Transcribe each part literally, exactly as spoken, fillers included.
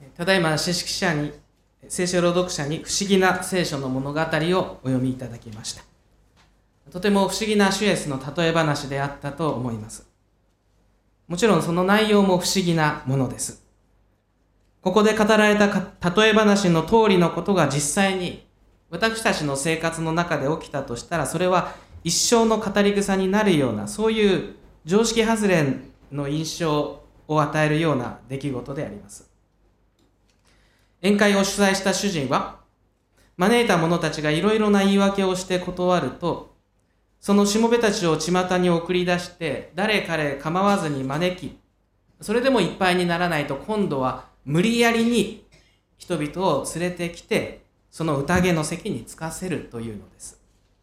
ただいま聖書者に聖書朗読者に不思議な聖書の物語をお読みいただきました。とても不思議な主イエスの例え話であったと思います。もちろんその内容も不思議なものです。ここで語られた例え話の通りのことが実際に私たちの生活の中で起きたとしたら、それは一生の語り草になるような、そういう常識外れの印象を与えるような出来事であります。宴会を主催した主人は、招いた者たちがいろいろな言い訳をして断ると、そのしもべたちを巷に送り出して、誰彼構わずに招き、それでもいっぱいにならないと、今度は無理やりに人々を連れてきて、その宴の席に着かせるというのです。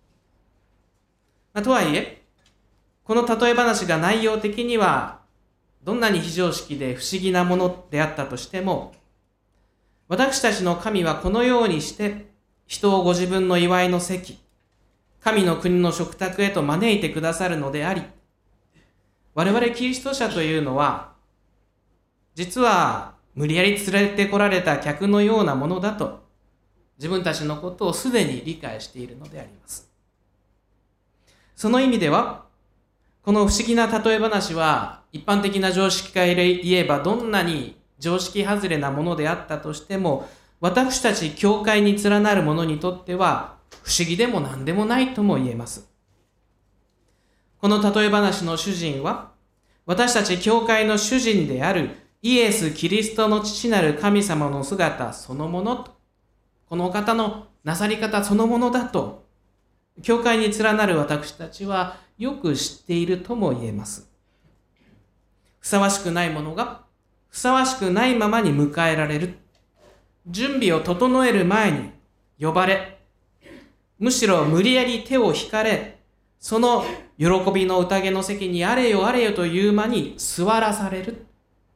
まあ、とはいえ、この例え話が内容的には、どんなに非常識で不思議なものであったとしても、私たちの神はこのようにして人をご自分の祝いの席、神の国の食卓へと招いてくださるのであり、我々キリスト者というのは、実は無理やり連れてこられた客のようなものだと、自分たちのことをすでに理解しているのであります。その意味では、この不思議な例え話は、一般的な常識から言えばどんなに常識外れなものであったとしても、私たち教会に連なる者にとっては不思議でも何でもないとも言えます。この例え話の主人は、私たち教会の主人であるイエス・キリストの父なる神様の姿そのものと、このお方のなさり方そのものだと、教会に連なる私たちはよく知っているとも言えます。ふさわしくないものがふさわしくないままに迎えられる。準備を整える前に呼ばれ、むしろ無理やり手を引かれ、その喜びの宴の席にあれよあれよという間に座らされる。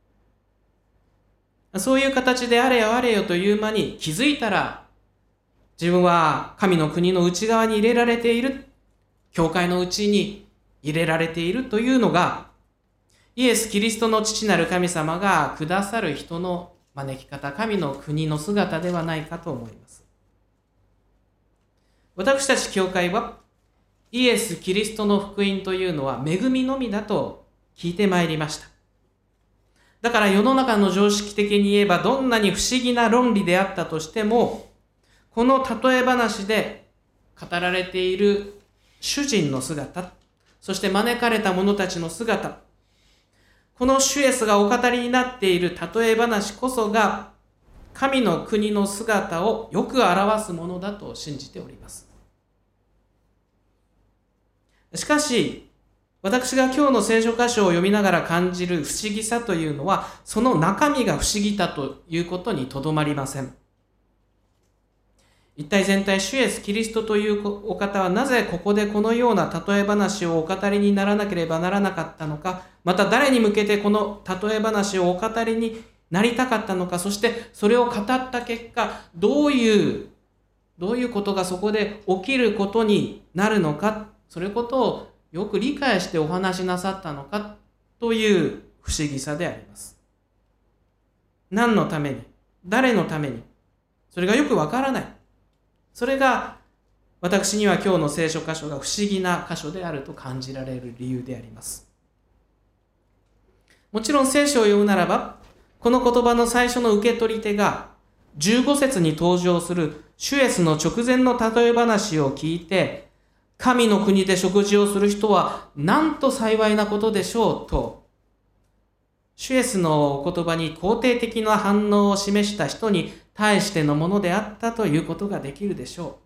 そういう形であれよあれよという間に気づいたら、自分は神の国の内側に入れられている。教会の内に入れられているというのが、イエス・キリストの父なる神様がくださる人の招き方、神の国の姿ではないかと思います。私たち教会は、イエス・キリストの福音というのは恵みのみだと聞いてまいりました。だから世の中の常識的に言えば、どんなに不思議な論理であったとしても、この例え話で語られている主人の姿、そして招かれた者たちの姿、この主イエスがお語りになっている例え話こそが神の国の姿をよく表すものだと信じております。しかし、私が今日の聖書箇所を読みながら感じる不思議さというのは、その中身が不思議だということにとどまりません。一体全体、主イエス・キリストというお方はなぜここでこのような例え話をお語りにならなければならなかったのか、また誰に向けてこの例え話をお語りになりたかったのか、そしてそれを語った結果、どういう、どういうことがそこで起きることになるのか、それことをよく理解してお話しなさったのかという不思議さであります。何のために、誰のために、それがよくわからない。それが私には今日の聖書箇所が不思議な箇所であると感じられる理由であります。もちろん聖書を読むならば、この言葉の最初の受け取り手がじゅうご節に登場する主イエスの直前の例え話を聞いて、神の国で食事をする人はなんと幸いなことでしょうと、主イエスのお言葉に肯定的な反応を示した人に対してのものであったということができるでしょ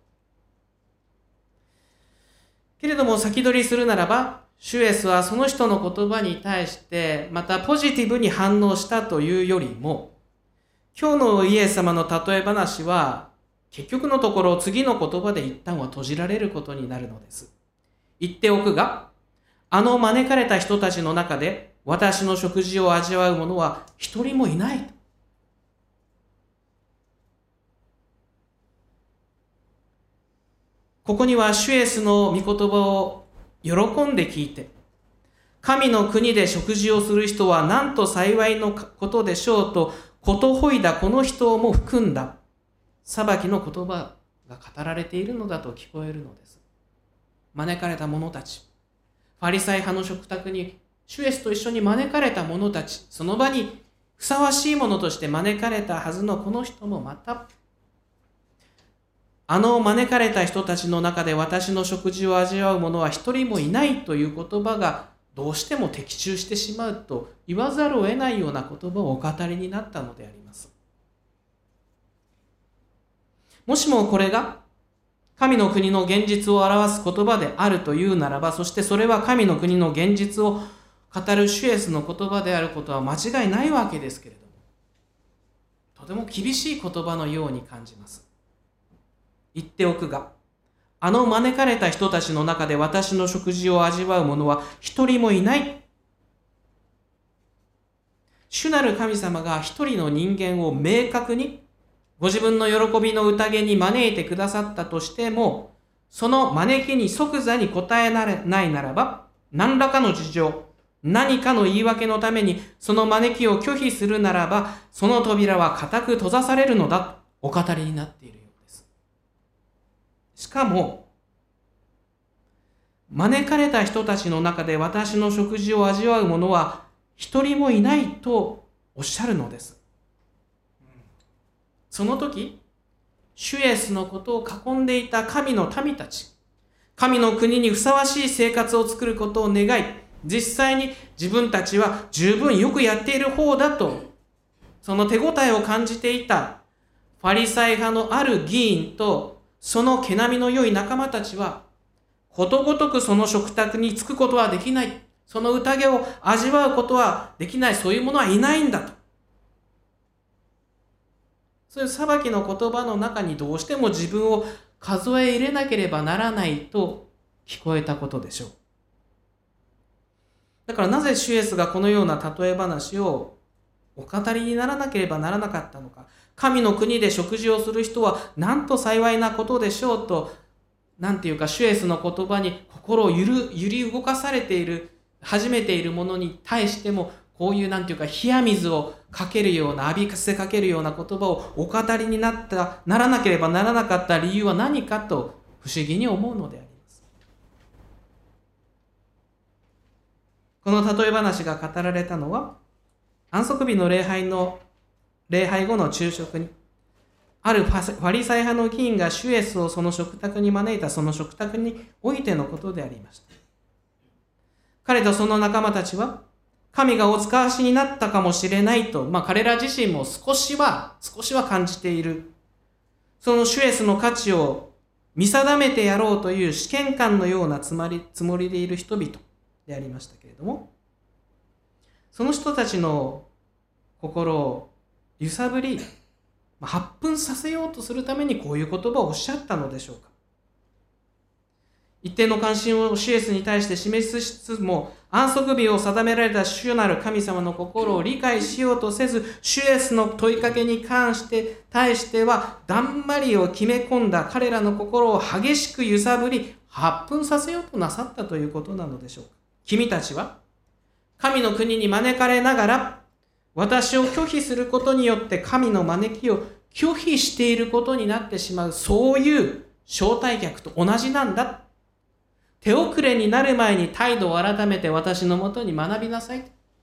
う。けれども先取りするならば、主イエスはその人の言葉に対してまたポジティブに反応したというよりも、今日のイエス様の例え話は結局のところ次の言葉で一旦は閉じられることになるのです。言っておくが、あの招かれた人たちの中で私の食事を味わう者は一人もいない。ここには主イエスの御言葉を喜んで聞いて、 神の国で食事をする人はなんと幸いのことでしょうと、ことほいだこの人も含んだ裁きの言葉が語られているのだと聞こえるのです。招かれた者たち、ファリサイ派の食卓に主イエスと一緒に招かれた者たち、その場にふさわしいものとして招かれたはずのこの人もまた、あの招かれた人たちの中で私の食事を味わう者は一人もいないという言葉がどうしても的中してしまうと言わざるを得ないような言葉をお語りになったのであります。もしもこれが神の国の現実を表す言葉であるというならば、そしてそれは神の国の現実を語る主イエスの言葉であることは間違いないわけですけれども、とても厳しい言葉のように感じます。言っておくが、あの招かれた人たちの中で私の食事を味わう者は一人もいない。主なる神様が一人の人間を明確にご自分の喜びの宴に招いてくださったとしても、その招きに即座に応えないならば、何らかの事情、何かの言い訳のためにその招きを拒否するならば、その扉は固く閉ざされるのだ、お語りになっているようです。しかも、招かれた人たちの中で私の食事を味わう者は一人もいないとおっしゃるのです。その時、主イエスのことを囲んでいた神の民たち、神の国にふさわしい生活を作ることを願い、実際に自分たちは十分よくやっている方だと、その手応えを感じていたファリサイ派のある議員とその毛並みの良い仲間たちは、ことごとくその食卓に着くことはできない。その宴を味わうことはできない。そういうものはいないんだと。そういう裁きの言葉の中にどうしても自分を数え入れなければならないと聞こえたことでしょう。だからなぜ主イエスがこのような例え話をお語りにならなければならなかったのか。神の国で食事をする人はなんと幸いなことでしょうと、なんていうか、主イエスの言葉に心を揺る揺り動かされている、始めているものに対しても、こういうなんていうか、冷や水をかけるような、浴びせかけるような言葉をお語りになった、ならなければならなかった理由は何かと不思議に思うのであります。この例え話が語られたのは、安息日の礼拝の、礼拝後の昼食に、あるファリサイ派の議員が主イエスをその食卓に招いたその食卓においてのことでありました。彼とその仲間たちは、神がお使わしになったかもしれないと、まあ彼ら自身も少しは、少しは感じている。その主イエスの価値を見定めてやろうという試験官のようなつまり、つもりでいる人々でありましたけれども、その人たちの心を揺さぶり、発奮させようとするためにこういう言葉をおっしゃったのでしょうか。一定の関心を主イエスに対して示しつつも、安息日を定められた主なる神様の心を理解しようとせず、主イエスの問いかけに関して対してはだんまりを決め込んだ彼らの心を激しく揺さぶり、発奮させようとなさったということなのでしょうか。君たちは神の国に招かれながら、私を拒否することによって神の招きを拒否していることになってしまう、そういう招待客と同じなんだ。手遅れになる前に態度を改めて私のもとに学びなさい。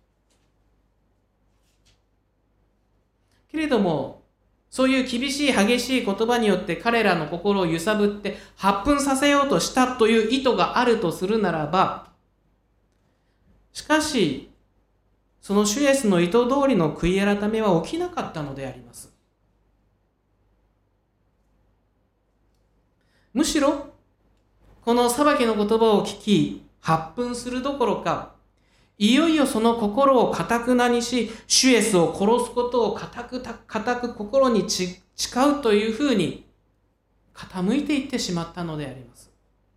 けれども、そういう厳しい激しい言葉によって彼らの心を揺さぶって発奮させようとしたという意図があるとするならば、しかし、その主イエスの意図通りの悔い改めは起きなかったのであります。むしろ、この裁きの言葉を聞き、発奮するどころか、いよいよその心を固くなにし、主イエスを殺すことを固く、固く心に誓うというふうに傾いていってしまったのであります。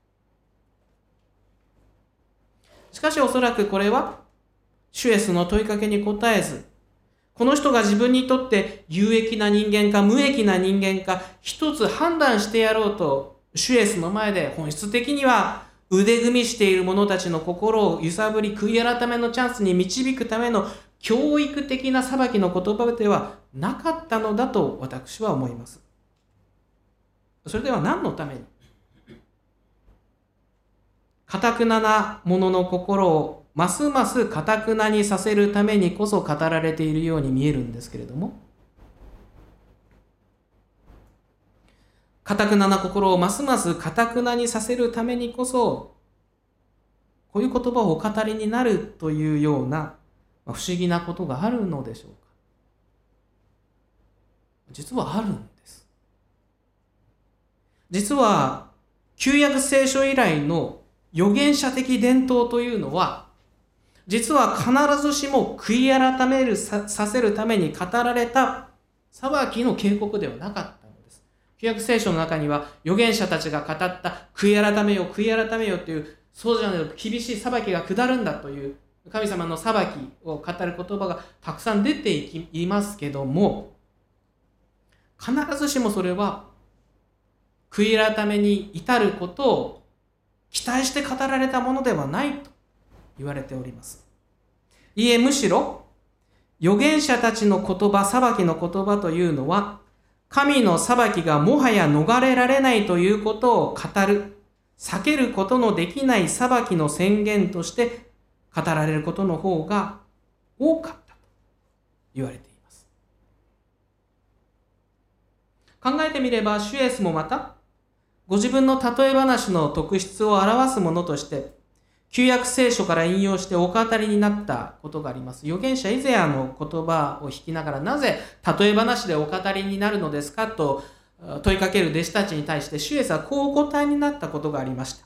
しかしおそらくこれは、主イエスの問いかけに答えず、この人が自分にとって有益な人間か無益な人間か一つ判断してやろうと、主イエスの前で本質的には腕組みしている者たちの心を揺さぶり、悔い改めのチャンスに導くための教育的な裁きの言葉ではなかったのだと私は思います。それでは何のために、堅くなな者の心をますます堅くなにさせるためにこそ語られているように見えるんですけれども、堅くなな心をますます堅くなにさせるためにこそ、こういう言葉をお語りになるというような不思議なことがあるのでしょうか。実はあるんです。実は旧約聖書以来の預言者的伝統というのは、実は必ずしも悔い改める さ, させるために語られた裁きの警告ではなかったのです。旧約聖書の中には預言者たちが語った悔い改めよ悔い改めよという、そうじゃないと厳しい裁きが下るんだという神様の裁きを語る言葉がたくさん出ていきますけども、必ずしもそれは悔い改めに至ることを期待して語られたものではないと言われております。いえ、むしろ預言者たちの言葉、裁きの言葉というのは、神の裁きがもはや逃れられないということを語る、避けることのできない裁きの宣言として語られることの方が多かったと言われています。考えてみれば、主イエスもまたご自分の例え話の特質を表すものとして旧約聖書から引用してお語りになったことがあります。預言者イザヤの言葉を引きながら、なぜ例え話でお語りになるのですかと問いかける弟子たちに対して、主イエスはこうお答えになったことがありました。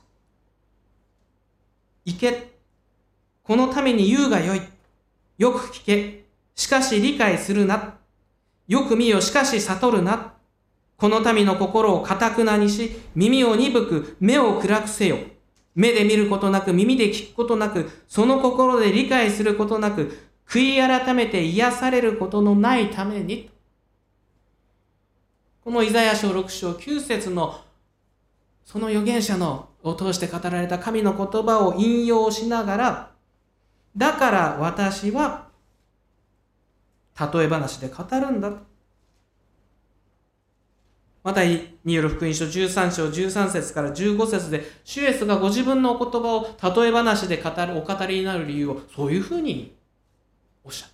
行け、このために言うがよい。よく聞け、しかし理解するな。よく見よ、しかし悟るな。この民の心を堅くなにし、耳を鈍く、目を暗くせよ。目で見ることなく、耳で聞くことなく、その心で理解することなく、悔い改めて癒されることのないために。このイザヤ書ろく章きゅう節のその預言者のを通して語られた神の言葉を引用しながら、だから私は例え話で語るんだ。マタイによる福音書じゅうさん章じゅうさん節からじゅうご節で、主イエスがご自分のお言葉を例え話で語るお語りになる理由をそういうふうにおっしゃった。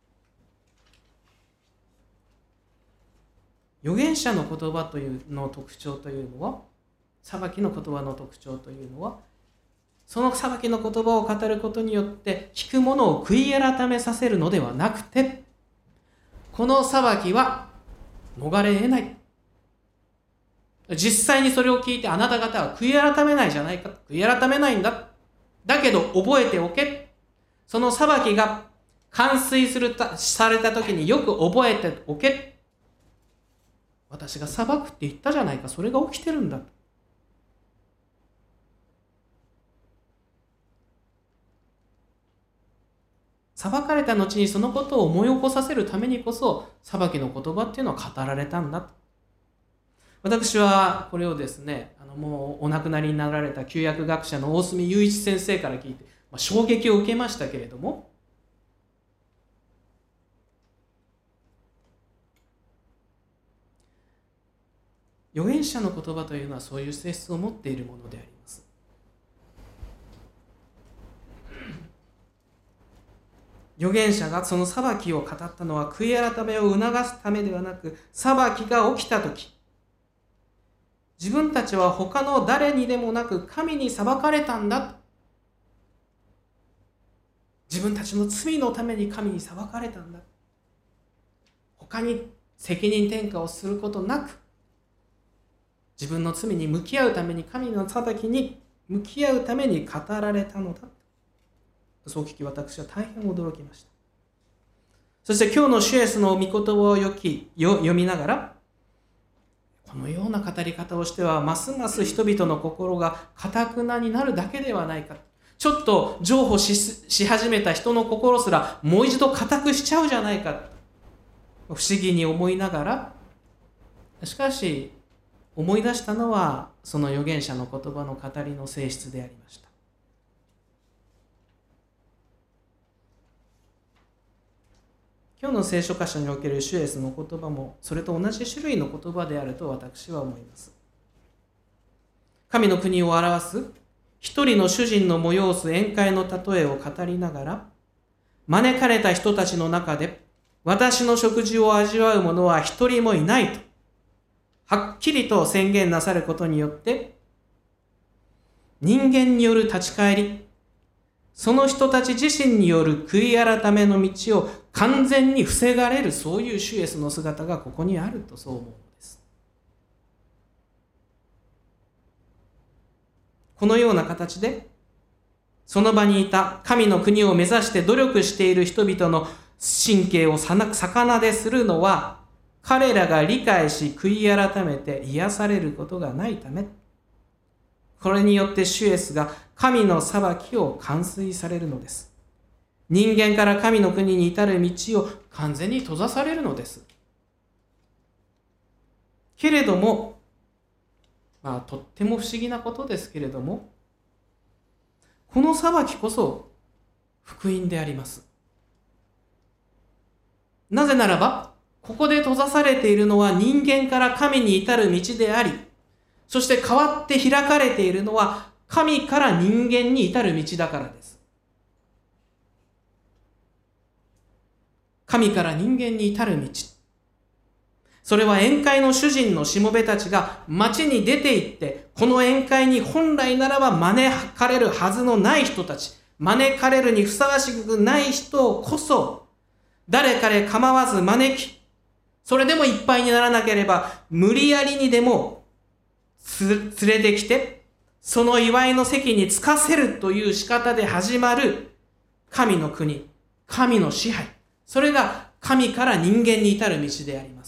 預言者の言葉というの特徴というのは、裁きの言葉の特徴というのは、その裁きの言葉を語ることによって聞く者を悔い改めさせるのではなくて、この裁きは逃れ得ない。実際にそれを聞いてあなた方は悔い改めないじゃないか。悔い改めないんだ。だけど覚えておけ。その裁きが完遂するたされた時によく覚えておけ。私が裁くって言ったじゃないか。それが起きてるんだ。裁かれた後にそのことを思い起こさせるためにこそ裁きの言葉っていうのは語られたんだと。私はこれをですね、あのもうお亡くなりになられた旧約学者の大隅雄一先生から聞いて、まあ、衝撃を受けましたけれども、預言者の言葉というのはそういう性質を持っているものであります。預言者がその裁きを語ったのは悔い改めを促すためではなく、裁きが起きたとき、自分たちは他の誰にでもなく神に裁かれたんだ。自分たちの罪のために神に裁かれたんだ。他に責任転嫁をすることなく、自分の罪に向き合うために、神の裁きに向き合うために語られたのだ。そう聞き、私は大変驚きました。そして今日の主イエスの御言葉をよきよ読みながら、このような語り方をしてはますます人々の心が堅くなになるだけではないか。ちょっと譲歩 し, し始めた人の心すらもう一度固くしちゃうじゃないか。不思議に思いながら、しかし思い出したのは、その預言者の言葉の語りの性質でありました。今日の聖書箇所における主イエスの言葉も、それと同じ種類の言葉であると私は思います。神の国を表す一人の主人の催す宴会の例えを語りながら、招かれた人たちの中で私の食事を味わう者は一人もいないとはっきりと宣言なさることによって、人間による立ち返り、その人たち自身による悔い改めの道を完全に防がれる、そういう主イエスの姿がここにあると、そう思うのです。このような形で、その場にいた神の国を目指して努力している人々の神経を逆なでするのは、彼らが理解し悔い改めて癒されることがないため、これによって主イエスが神の裁きを完遂されるのです。人間から神の国に至る道を完全に閉ざされるのです。けれども、まあ、とっても不思議なことですけれども、この裁きこそ福音であります。なぜならば、ここで閉ざされているのは人間から神に至る道であり、そして代わって開かれているのは神から人間に至る道だからです。神から人間に至る道。それは宴会の主人のしもべたちが町に出て行って、この宴会に本来ならば招かれるはずのない人たち、招かれるにふさわしくない人こそ、誰彼構わず招き、それでもいっぱいにならなければ無理やりにでも連れてきて、その祝いの席に着かせるという仕方で始まる神の国、神の支配。それが神から人間に至る道であります。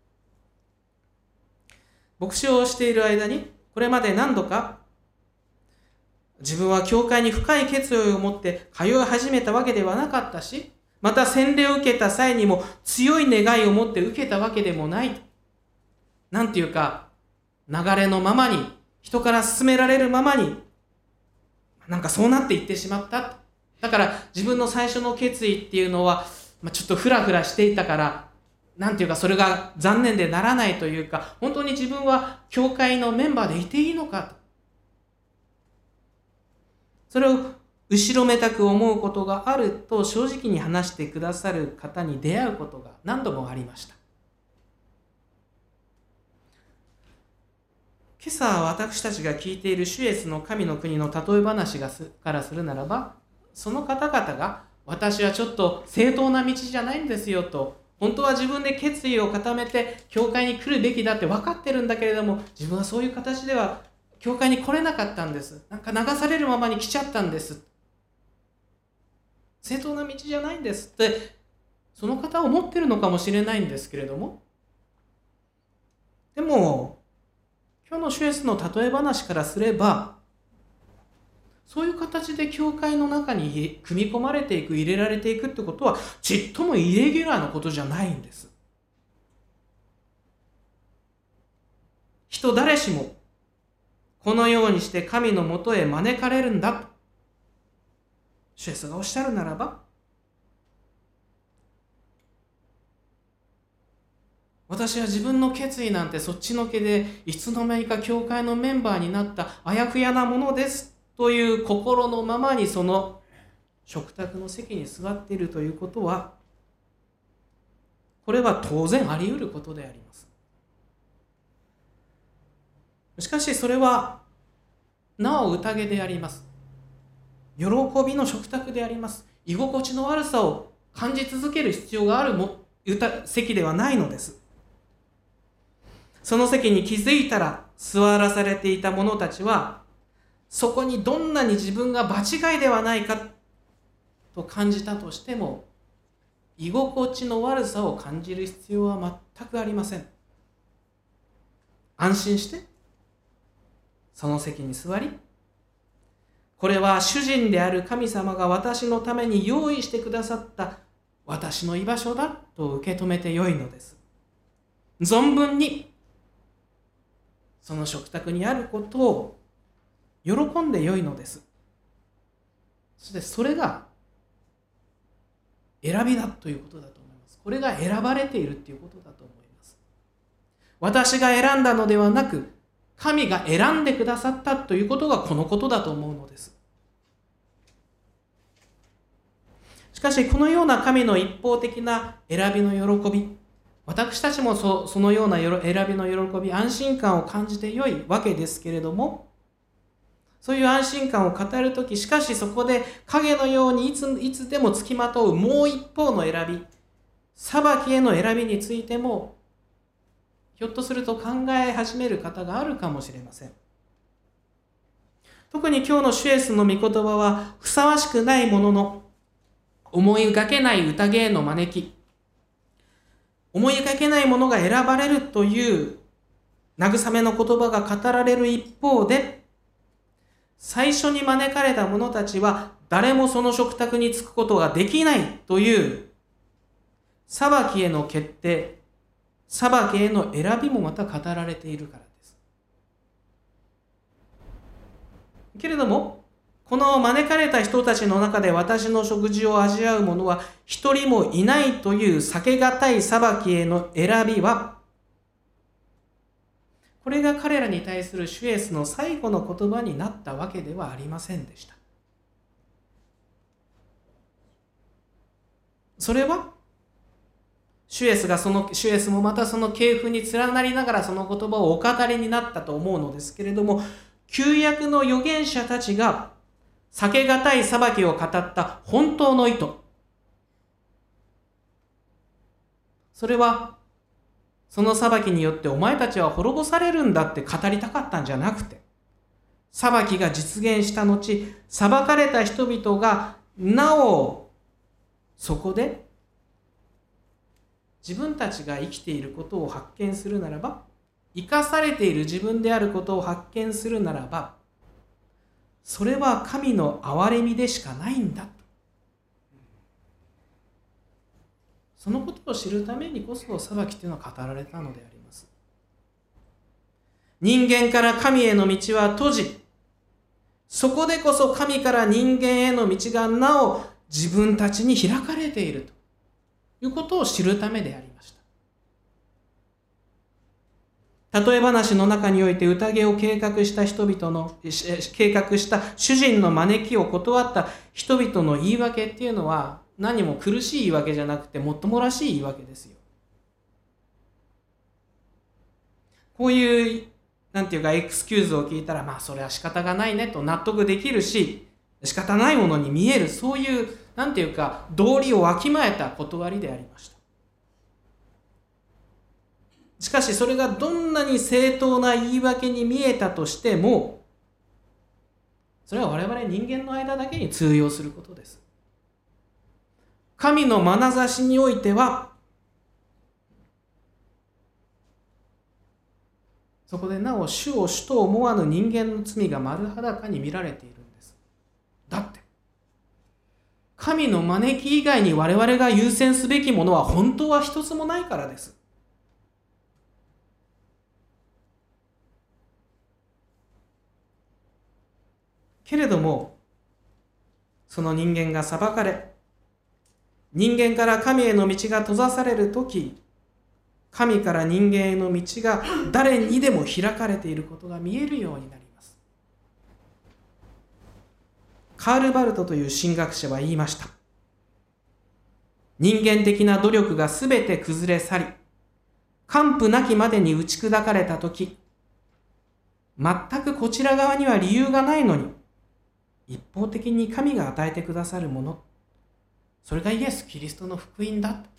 牧師をしている間に、これまで何度か自分は教会に深い決意を持って通い始めたわけではなかったし、また洗礼を受けた際にも強い願いを持って受けたわけでもない。なんていうか、流れのままに、人から勧められるままに、なんかそうなっていってしまった。だから自分の最初の決意っていうのは、まあ、ちょっとフラフラしていたから、なんていうかそれが残念でならないというか、本当に自分は教会のメンバーでいていいのかと。それを後ろめたく思うことがあると正直に話してくださる方に出会うことが何度もありました。今朝私たちが聞いている主イエスの神の国の例え話がすからするならば、その方々が私はちょっと正当な道じゃないんですよと、本当は自分で決意を固めて教会に来るべきだって分かってるんだけれども、自分はそういう形では教会に来れなかったんです。なんか流されるままに来ちゃったんです。正当な道じゃないんですってその方は思ってるのかもしれないんですけれども、でも今日の主イエスの例え話からすれば、そういう形で教会の中に組み込まれていく、入れられていくってことはちっともイレギュラーなことじゃないんです。人誰しもこのようにして神のもとへ招かれるんだと主イエスがおっしゃるならば、私は自分の決意なんてそっちのけでいつの間にか教会のメンバーになったあやふやなものですという心のままにその食卓の席に座っているということは、これは当然あり得ることであります。しかしそれはなお宴であります。喜びの食卓であります。居心地の悪さを感じ続ける必要があるも席ではないのです。その席に気づいたら座らされていた者たちは、そこにどんなに自分が場違いではないかと感じたとしても、居心地の悪さを感じる必要は全くありません。安心してその席に座り、これは主人である神様が私のために用意してくださった私の居場所だと受け止めてよいのです。存分にその食卓にあることを喜んでよいのです。そしてそれが選びだということだと思います。これが選ばれているということだと思います。私が選んだのではなく、神が選んでくださったということがこのことだと思うのです。しかしこのような神の一方的な選びの喜び、私たちも そ, そのような選びの喜び、安心感を感じてよいわけですけれども、そういう安心感を語るとき、しかしそこで影のようにいつ、いつでもつきまとうもう一方の選び、裁きへの選びについても、ひょっとすると考え始める方があるかもしれません。特に今日の主イエスの御言葉はふさわしくないものの、思い描けない宴への招き、思い描けないものが選ばれるという慰めの言葉が語られる一方で、最初に招かれた者たちは誰もその食卓に着くことができないという裁きへの決定、裁きへの選びもまた語られているからです。けれども、この招かれた人たちの中で私の食事を味わう者は一人もいないという避けがたい裁きへの選びは、これが彼らに対する主イエスの最後の言葉になったわけではありませんでした。それは、主イエスがその、主イエスもまたその系譜に連なりながらその言葉をお語りになったと思うのですけれども、旧約の預言者たちが避けがたい裁きを語った本当の意図。それは、その裁きによってお前たちは滅ぼされるんだって語りたかったんじゃなくて、裁きが実現した後、裁かれた人々がなおそこで自分たちが生きていることを発見するならば、生かされている自分であることを発見するならば、それは神の憐れみでしかないんだと。そのことを知るためにこそ裁きというのは語られたのであります。人間から神への道は閉じ、そこでこそ神から人間への道がなお自分たちに開かれているということを知るためでありました。例え話の中において宴を計画した人々の、計画した主人の招きを断った人々の言い訳っていうのは、何も苦しい言い訳じゃなくてもっともらしい言い訳ですよ。こういうなんていうかエクスキューズを聞いたら、まあそれは仕方がないねと納得できるし、仕方ないものに見える、そういうなんていうか道理をわきまえた断りでありました。しかしそれがどんなに正当な言い訳に見えたとしても、それは我々人間の間だけに通用することです。神の眼差しにおいては、そこでなお主を主と思わぬ人間の罪が丸裸に見られているんです。だって神の招き以外に我々が優先すべきものは本当は一つもないからです。けれども、その人間が裁かれ、人間から神への道が閉ざされるとき、神から人間への道が誰にでも開かれていることが見えるようになります。カール・バルトという神学者は言いました。人間的な努力がすべて崩れ去り、完膚なきまでに打ち砕かれたとき、全くこちら側には理由がないのに、一方的に神が与えてくださるもの、それがイエス・キリストの福音だと。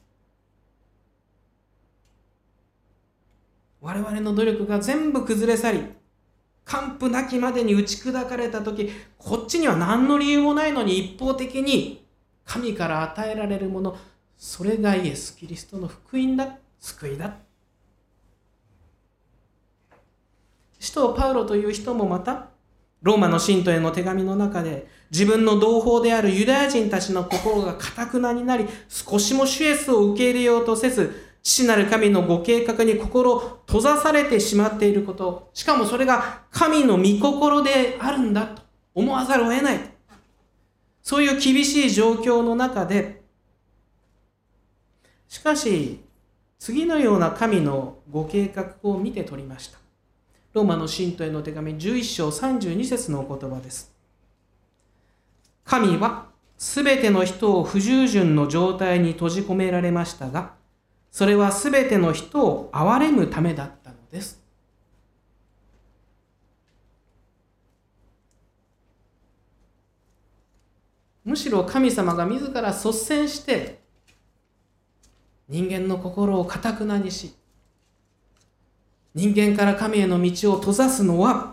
我々の努力が全部崩れ去り、完膚なきまでに打ち砕かれたとき、こっちには何の理由もないのに一方的に神から与えられるもの、それがイエス・キリストの福音だ、救いだ。使徒パウロという人もまた、ローマの信徒への手紙の中で、自分の同胞であるユダヤ人たちの心が堅くなになり、少しも主イエスを受け入れようとせず、 父なる神のご計画に心を閉ざされてしまっていること、しかもそれが神の御心であるんだと思わざるを得ない。そういう厳しい状況の中で、しかし次のような神のご計画を見て取りました。ローマの信徒への手紙じゅういっ章さんじゅうに節のお言葉です。神はすべての人を不従順の状態に閉じ込められましたが、それはすべての人を憐れむためだったのです。むしろ神様が自ら率先して人間の心を堅くなにし、人間から神への道を閉ざすのは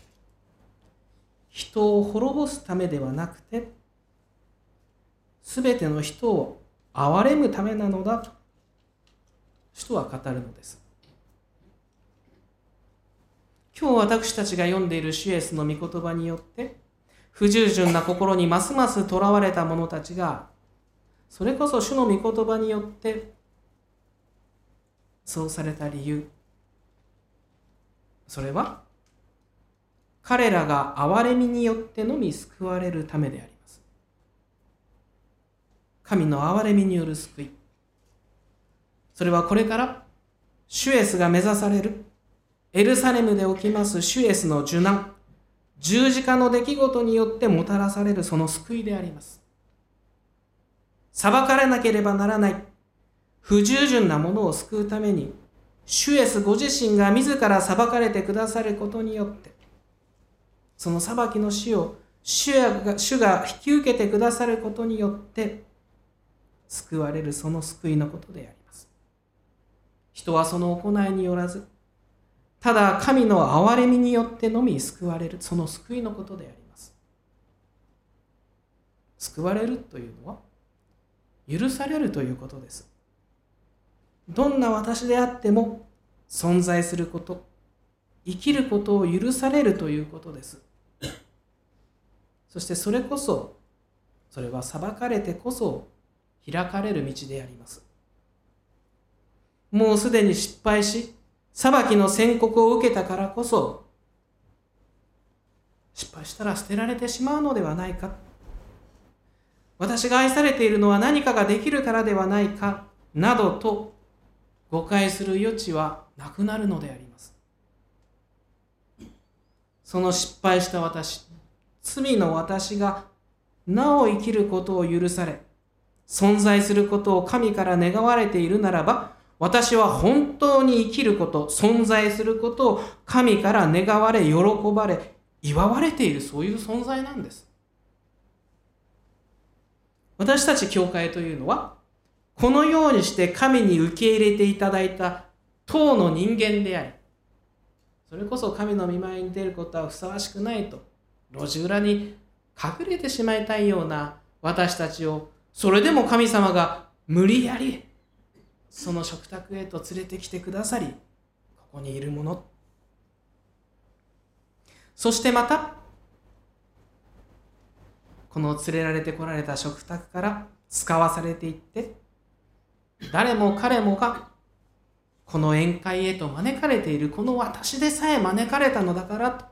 人を滅ぼすためではなくて、すべての人を憐れむためなのだと人は語るのです。今日私たちが読んでいる主イエスの御言葉によって、不従順な心にますます囚われた者たちが、それこそ主の御言葉によってそうされた理由、それは彼らが憐れみによってのみ救われるためであります。神の憐れみによる救い、それはこれから主イエスが目指されるエルサレムで起きます主イエスの受難、十字架の出来事によってもたらされるその救いであります。裁かれなければならない不従順な者を救うために、主イエスご自身が自ら裁かれてくださることによって、その裁きの死を主が、主が引き受けてくださることによって救われるその救いのことであります。人はその行いによらず、ただ神の憐れみによってのみ救われる、その救いのことであります。救われるというのは許されるということです。どんな私であっても存在すること、生きることを許されるということです。そしてそれこそ、それは裁かれてこそ開かれる道であります。もうすでに失敗し、裁きの宣告を受けたからこそ、失敗したら捨てられてしまうのではないか。私が愛されているのは何かができるからではないか、などと誤解する余地はなくなるのであります。その失敗した私、罪の私がなお生きることを許され、存在することを神から願われているならば、私は本当に生きること、存在することを神から願われ、喜ばれ、祝われている、そういう存在なんです。私たち教会というのは、このようにして神に受け入れていただいた当の人間であり、それこそ神の御前に出ることはふさわしくないと、路地裏に隠れてしまいたいような私たちを、それでも神様が無理やりその食卓へと連れてきてくださり、ここにいるもの。そしてまた、この連れられてこられた食卓から使わされていって、誰も彼もがこの宴会へと招かれている、この私でさえ招かれたのだからと、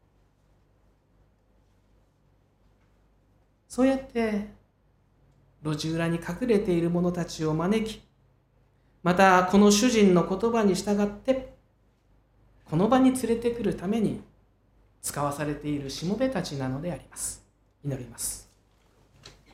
そうやって路地裏に隠れている者たちを招き、またこの主人の言葉に従ってこの場に連れてくるために使わされているしもべたちなのであります。祈ります。